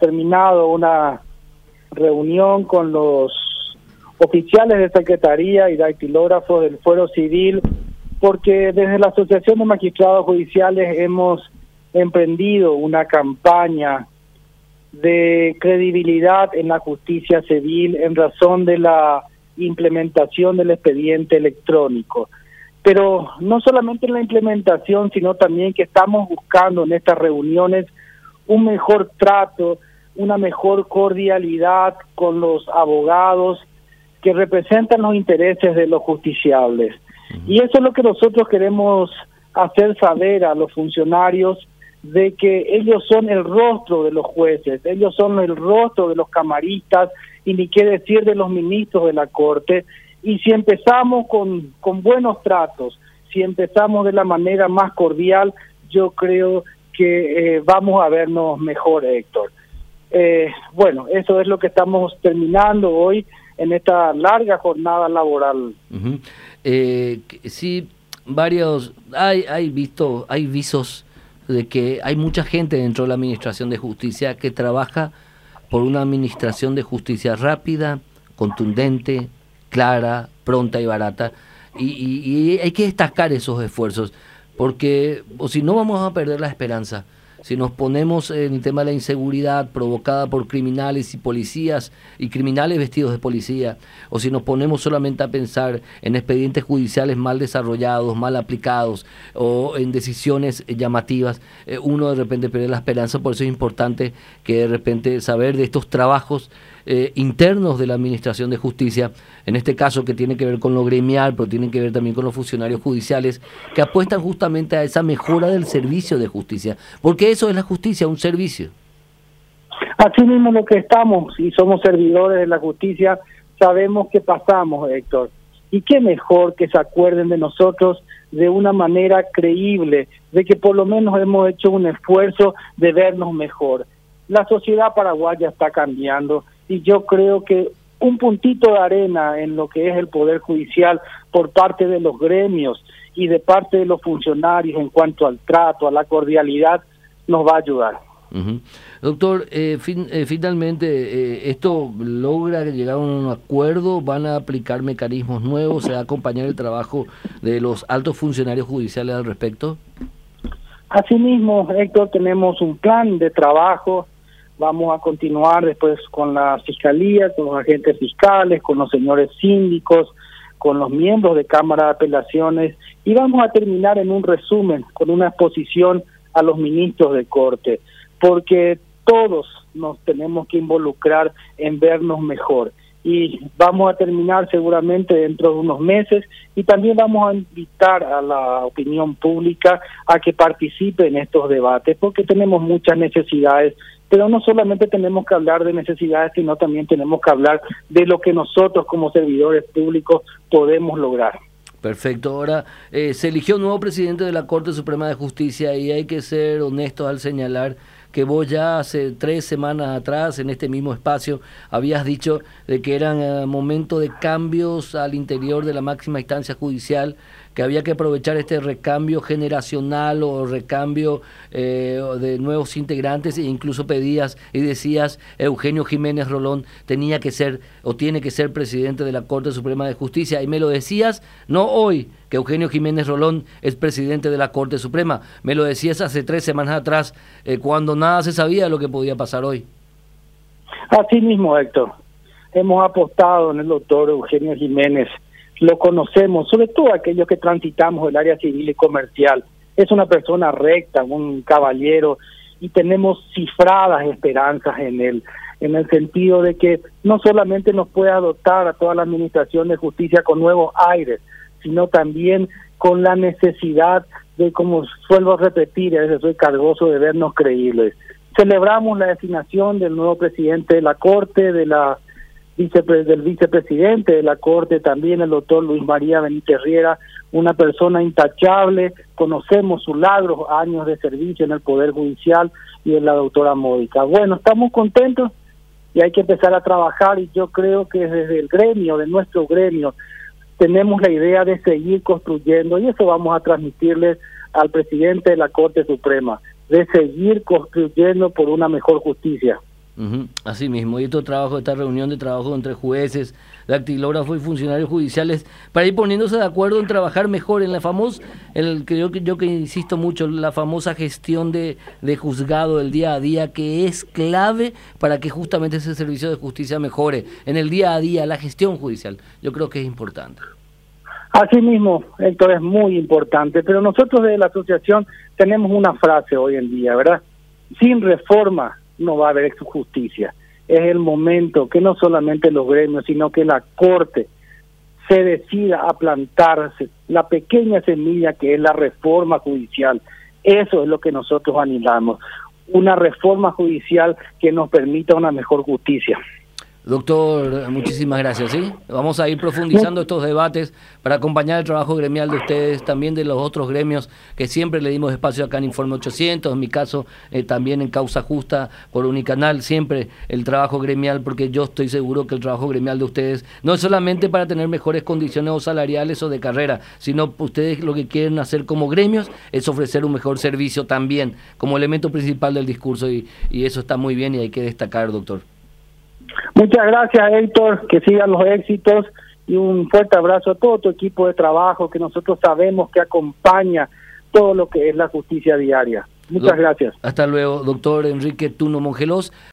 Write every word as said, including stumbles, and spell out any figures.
terminado una reunión con los oficiales de Secretaría y dactilógrafos del Fuero Civil, porque desde la Asociación de Magistrados Judiciales hemos emprendido una campaña de credibilidad en la justicia civil en razón de la implementación del expediente electrónico. Pero no solamente en la implementación, sino también que estamos buscando en estas reuniones un mejor trato, una mejor cordialidad con los abogados que representan los intereses de los justiciables. Uh-huh. Y eso es lo que nosotros queremos hacer saber a los funcionarios, de que ellos son el rostro de los jueces, ellos son el rostro de los camaristas, y ni qué decir de los ministros de la Corte. Y si empezamos con, con buenos tratos, si empezamos de la manera más cordial, yo creo que eh, vamos a vernos mejor, Héctor. Eh, bueno, eso es lo que estamos terminando hoy en esta larga jornada laboral. Uh-huh. eh, sí, varios, hay, hay visto, hay visos de que hay mucha gente dentro de la Administración de Justicia que trabaja por una Administración de Justicia rápida, contundente, clara, pronta y barata, y, y, y hay que destacar esos esfuerzos, porque o si no vamos a perder la esperanza. Si nos ponemos en el tema de la inseguridad provocada por criminales y policías y criminales vestidos de policía, o si nos ponemos solamente a pensar en expedientes judiciales mal desarrollados, mal aplicados, o en decisiones llamativas, eh, uno de repente pierde la esperanza. Por eso es importante que de repente saber de estos trabajos eh, internos de la Administración de Justicia, en este caso que tiene que ver con lo gremial, pero tiene que ver también con los funcionarios judiciales, que apuestan justamente a esa mejora del servicio de justicia, porque eso es la justicia, un servicio. Así mismo lo que estamos, y somos servidores de la justicia, sabemos que pasamos, Héctor. Y qué mejor que se acuerden de nosotros de una manera creíble, de que por lo menos hemos hecho un esfuerzo de vernos mejor. La sociedad paraguaya está cambiando, y yo creo que un puntito de arena en lo que es el Poder Judicial por parte de los gremios y de parte de los funcionarios en cuanto al trato, a la cordialidad, nos va a ayudar. Uh-huh. Doctor, eh, fin, eh, finalmente, eh, ¿esto logra llegar a un acuerdo? ¿Van a aplicar mecanismos nuevos? ¿Se va a acompañar el trabajo de los altos funcionarios judiciales al respecto? Asimismo, Héctor, tenemos un plan de trabajo. Vamos a continuar después con la Fiscalía, con los agentes fiscales, con los señores síndicos, con los miembros de Cámara de Apelaciones, y vamos a terminar en un resumen, con una exposición a los ministros de Corte, porque todos nos tenemos que involucrar en vernos mejor. Y vamos a terminar seguramente dentro de unos meses, y también vamos a invitar a la opinión pública a que participe en estos debates, porque tenemos muchas necesidades, pero no solamente tenemos que hablar de necesidades, sino también tenemos que hablar de lo que nosotros como servidores públicos podemos lograr. Perfecto. Ahora, eh, se eligió un nuevo presidente de la Corte Suprema de Justicia, y hay que ser honestos al señalar que vos ya hace tres semanas atrás, en este mismo espacio, habías dicho de que eran uh, momentos de cambios al interior de la máxima instancia judicial, que había que aprovechar este recambio generacional o recambio eh, de nuevos integrantes, e incluso pedías y decías Eugenio Jiménez Rolón tenía que ser o tiene que ser presidente de la Corte Suprema de Justicia, y me lo decías no hoy, que Eugenio Jiménez Rolón es presidente de la Corte Suprema, me lo decías hace tres semanas atrás, eh, cuando nada se sabía de lo que podía pasar hoy. Así mismo, Héctor, hemos apostado en el doctor Eugenio Jiménez. Lo conocemos, sobre todo aquellos que transitamos el área civil y comercial. Es una persona recta, un caballero, y tenemos cifradas esperanzas en él, en el sentido de que no solamente nos puede adoptar a toda la Administración de Justicia con nuevos aires, sino también con la necesidad de, como suelo repetir, a veces soy cargoso de vernos creíbles. Celebramos la designación del nuevo presidente de la Corte, de la Vicepre- del vicepresidente de la Corte, también el doctor Luis María Benítez Riera, una persona intachable, conocemos sus largos años de servicio en el Poder Judicial, y de la doctora Módica. Bueno, estamos contentos y hay que empezar a trabajar, y yo creo que desde el gremio, de nuestro gremio, tenemos la idea de seguir construyendo, y eso vamos a transmitirles al presidente de la Corte Suprema, de seguir construyendo por una mejor justicia. Uh-huh. Así mismo, y estos trabajos, esta reunión de trabajo entre jueces, dactilógrafos y funcionarios judiciales, para ir poniéndose de acuerdo en trabajar mejor en la famosa, el que yo, yo que insisto mucho, la famosa gestión de, de juzgado del día a día, que es clave para que justamente ese servicio de justicia mejore en el día a día, la gestión judicial, yo creo que es importante. Así mismo, Héctor, es muy importante, pero nosotros de la asociación tenemos una frase hoy en día, ¿verdad? Sin reforma no va a haber justicia. Es el momento que no solamente los gremios, sino que la Corte se decida a plantarse la pequeña semilla que es la reforma judicial. Eso es lo que nosotros anhelamos, una reforma judicial que nos permita una mejor justicia. Doctor, muchísimas gracias, ¿sí? Vamos a ir profundizando estos debates para acompañar el trabajo gremial de ustedes, también de los otros gremios que siempre le dimos espacio acá en Informe ochocientos, en mi caso eh, también en Causa Justa por Unicanal, siempre el trabajo gremial, porque yo estoy seguro que el trabajo gremial de ustedes no es solamente para tener mejores condiciones o salariales o de carrera, sino ustedes lo que quieren hacer como gremios es ofrecer un mejor servicio también, como elemento principal del discurso, y, y eso está muy bien y hay que destacar, doctor. Muchas gracias, Héctor, que sigan los éxitos y un fuerte abrazo a todo tu equipo de trabajo que nosotros sabemos que acompaña todo lo que es la justicia diaria. Muchas Do- gracias. Hasta luego, doctor Enrique Tuno Mongelos.